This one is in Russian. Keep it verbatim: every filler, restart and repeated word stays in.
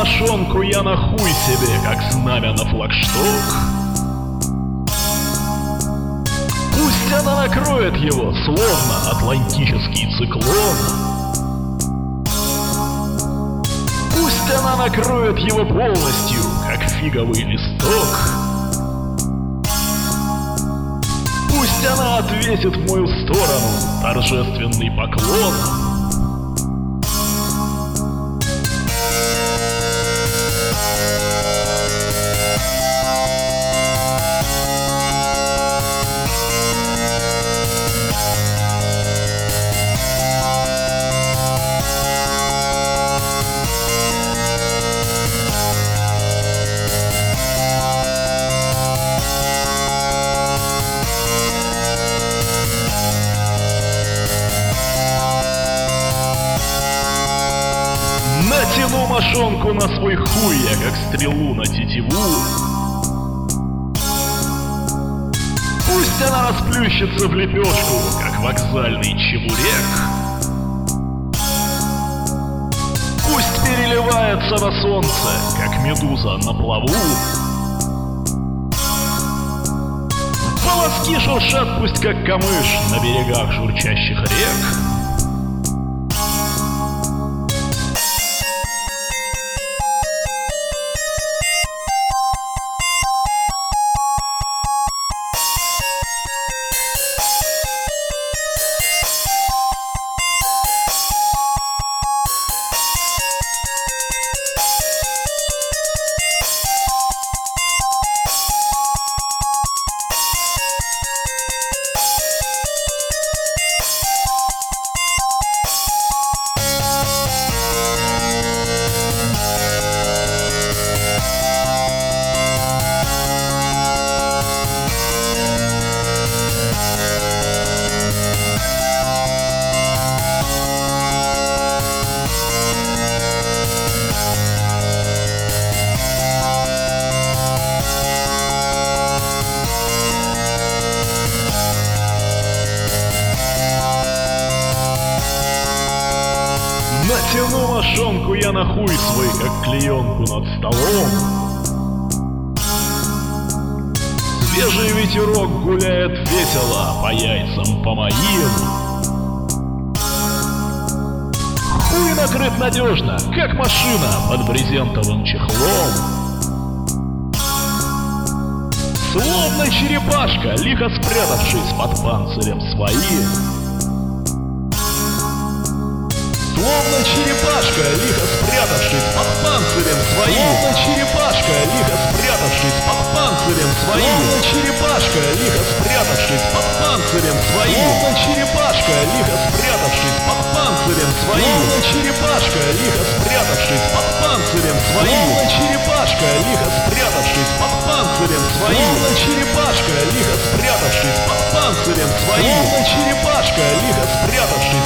мошонку я на хуй себе, как знамя на флагшток. Пусть она накроет его, словно атлантический циклон. Пусть она накроет его полностью, как фиговый листок. Пусть она отвесит в мою сторону торжественный поклон. Натяну мошонку на свой хуй я, как стрелу на тетиву. Пусть она расплющится в лепешку, как вокзальный чебурек. Пусть переливается на солнце, как медуза на плаву. Волоски шуршат пусть как камыш на берегах журчащих рек. Натяну мошонку я на хуй свой, как клеенку над столом. Свежий ветерок гуляет весело по яйцам по моим. Хуй накрыт надежно, как машина под брезентовым чехлом. Словно черепашка, лихо спрятавшись под панцирем своим. Словно черепашка, лихо спрятавшись под панцирем своим. Словно черепашка, лихо спрятавшись под панцирем своим. Словно черепашка, лихо спрятавшись под панцирем своим. Словно черепашка, лихо спрятавшись под панцирем своим. Словно черепашка, лихо спрятавшись под панцирем своим. Словно черепашка, лихо спрятавшись под панцирем своим. Словно черепашка, лихо спрятавшись под панцирем своим. Словно черепашка, лихо спрятавшись